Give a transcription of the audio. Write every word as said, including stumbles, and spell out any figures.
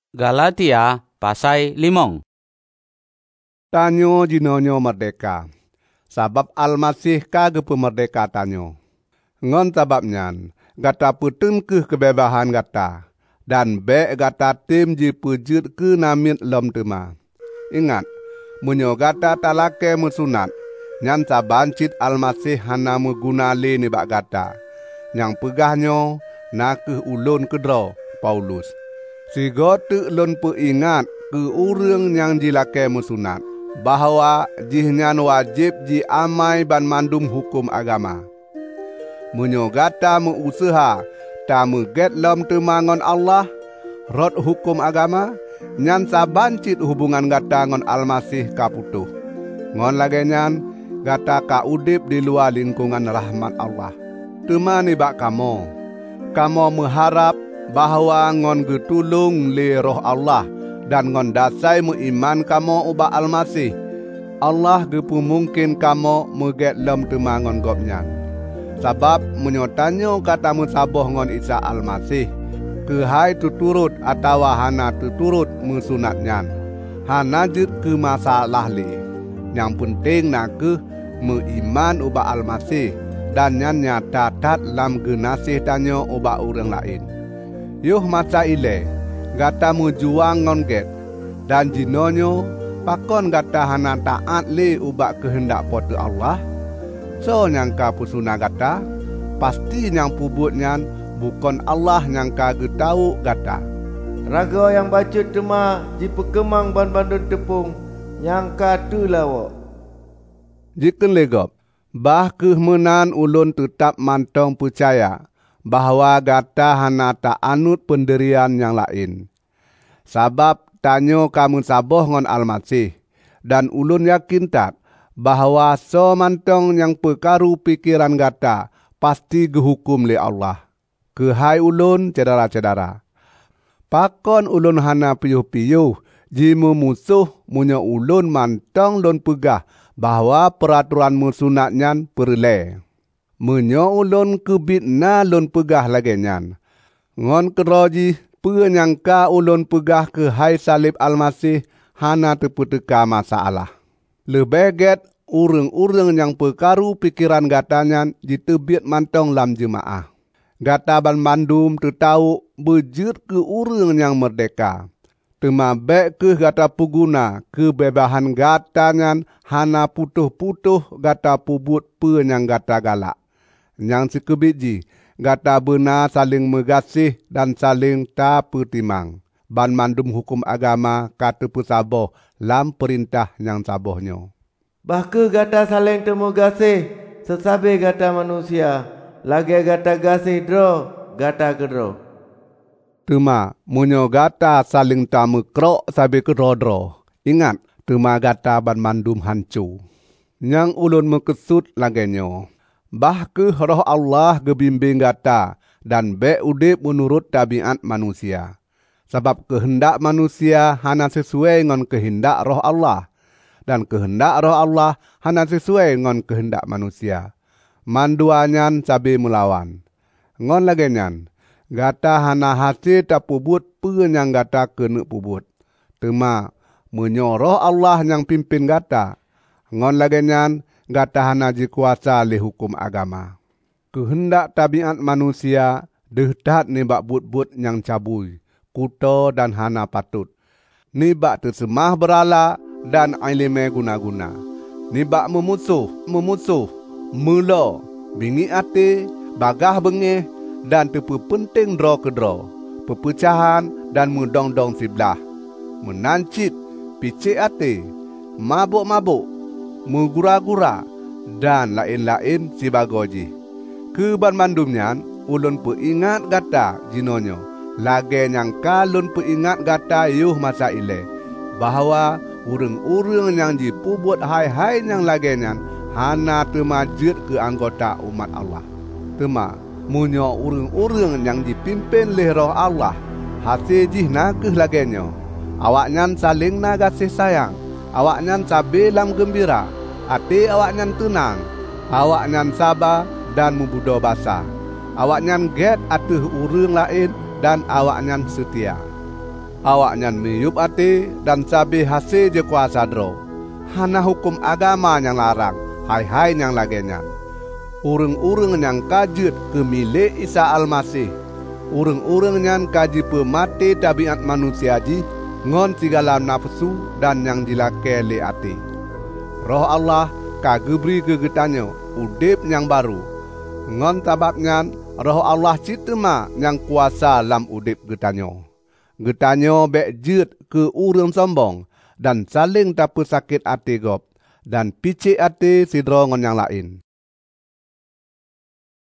Galatia pasai limong. Tanyo jinonyo merdeka. Sabab Almasih kage pemerdeka tanyo. Ngon sababnyan, gata petengkeh kebebahan gata. Dan be gata tim ji pejut ke namit lom tema. Ingat, munyo gata talake mesunat. Nyan sabancit Almasih hana meguna le ni bak gata. Yang pegahnyo nakeh ulun kedro Paulus. Si gote lon peingat ke urang yang jilake mesunat. Bahawa jihnyan wajib ji amai ban mandum hukum agama. Munyo gata meusaha ta meget lom temangon Allah, rot hukum agama, nyan sabancit hubungan gata ngon Almasih kaputuh. Ngon lage nyan, gata ka udip di luar lingkungan rahmat Allah. Temani bak kamo, kamo mengharap bahawa ngon getulung le roh Allah, dan ngon dasai mengiman kamo ubah Almasih, Allah gepu mungkin kamo meget lem temangon gopnyan. Sabab menyotanyo kata musaboh ngon Isa Almasih, kehai tuturut atau hana tuturut mesunatnyan, hana jut ke masalah le. Yang penting nak ke mengiman ubah Almasih, dan nyan nyata tat lam genasih tanyo ubah orang lain. Yuh masa ile, gata mujuang ngon get, dan jinonyo pakon gata hana taat le ubak kehendak pote Allah. So nyangka pusuna gata, pasti nyang pubutnyan bukan Allah nyangka getau gata. Raga yang baca tema ji pekemang ban bandun tepung, nyangka tu lawak. Jiken legop, bah kehmenan ulun tetap mantong percaya bahawa gata hana tak anut penderian yang lain. Sabab tanyo kamu saboh ngon Almasih, dan ulun yakin tak bahawa so mantong yang pekaru pikiran gata pasti gehukum le Allah. Kehai ulun cedara-cedara, pakon ulun hana piyuh-piyuh ji memusuh munyo ulun mantong lon pegah bahawa peraturan musunatnyan perle. Menyo ulun kebitna lon pegah lagi nyan. Ngon keroji penyangka ulun pegah ke hai salib Almasih hana teputeka masalah. Lebeget urang-urang yang pekaru pikiran gatanyan ditebit mantong lam jemaah. Gata ban mandum tetau bejut ke urang yang merdeka. Temabek ke gata puguna kebebahan gatanyan hana putuh-putuh gata pubut penyang gata galak. Yang sekebiji, gata benar saling megasih dan saling tak pertimang. Ban mandum hukum agama kata pesaboh lam perintah yang sabohnya. Bahke gata saling temu gasih, sesabe gata manusia, lagi gata gasih dro, gata kedro. Tema, munyo gata saling tamu krok sabe kedro-dro. Ingat, tema gata ban mandum hancu. Yang ulun mekesut lagenyo. Bah ke roh Allah gebimbing gata dan be udip menurut tabiat manusia. Sebab kehendak manusia hana sesuai ngon kehendak roh Allah. Dan kehendak roh Allah hana sesuai ngon kehendak manusia. Manduanyan sabi melawan. Ngon lagenyan, gata hana hasil tak pubut penyang gata kena pubut. Tema menyoroh Allah yang pimpin gata. Ngon lagenyan, gata hana jikuasa le hukum agama. Kehendak tabiat manusia dehtat nibak but-but yang cabui, kuto dan hana patut. Nibak tersemah berala dan ilme guna-guna. Nibak memusuh, memusuh, mula, bingi ate, bagah bengeh, dan tepu penting dro ke dro. Perpecahan dan mendong-dong sebelah. Menancit, picik ate, mabuk-mabuk, megura-gura, dan lain-lain sibagoji. Keban mandumnyan, ulun peingat gata jinonyo. Lage nyangka lun peingat gata yuh masa ile. Bahawa urang-urang yang dipubut hai-hai yang lagenyan hana temajut ke anggota umat Allah. Tema, munyo urang-urang yang dipimpin oleh roh Allah, hasil jihna ke lagenyo. Awaknyan saling na kasih sayang. Awaknyan sabe lam gembira. Hati awaknyan tenang. Awaknyan sabar dan membudo basa. Awaknyan get atuh urang lain dan awaknyan setia. Awak nyan miyup ate dan sabe hasil je kuasa dro. Hana hukum agama yang larang, hai-hai yang lagi nyan. Urang-urang yang kajut ke milik Isa Almasih. Urang-urang yang kaji pemati tabiat manusia ji, ngon segala nafsu dan yang dilake le ate. Roh Allah kagebri gegetanyo, udip yang baru. Ngon tababnya, roh Allah citema yang kuasa lam udip getanyo. Getanyo bek jut ke urang sombong dan saling tapu sakit ate gop dan picik ate sidro ngon yang lain.